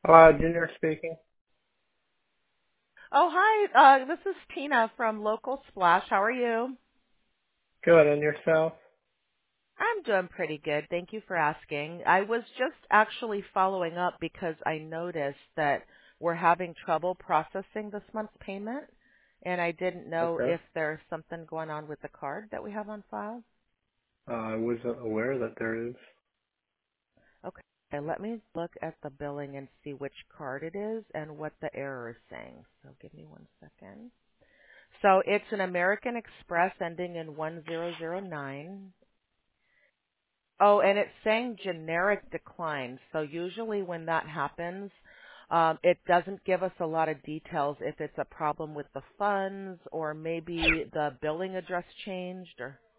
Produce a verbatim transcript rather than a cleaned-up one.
Uh, Junior speaking. Oh, hi. Uh, this is Tina from Local Splash. How are you? Good, and yourself? I'm doing pretty good. Thank you for asking. I was just actually following up because I noticed that we're having trouble processing this month's payment, and I didn't know Okay. if there's something going on with the card that we have on file. Uh, I wasn't aware that there is. Okay, let me look at the billing and see which card it is and what the error is saying. So give me one second. So it's an American Express ending in one zero zero nine. Oh, and it's saying generic decline. So usually when that happens, um, it doesn't give us a lot of details if it's a problem with the funds or maybe the billing address changed or.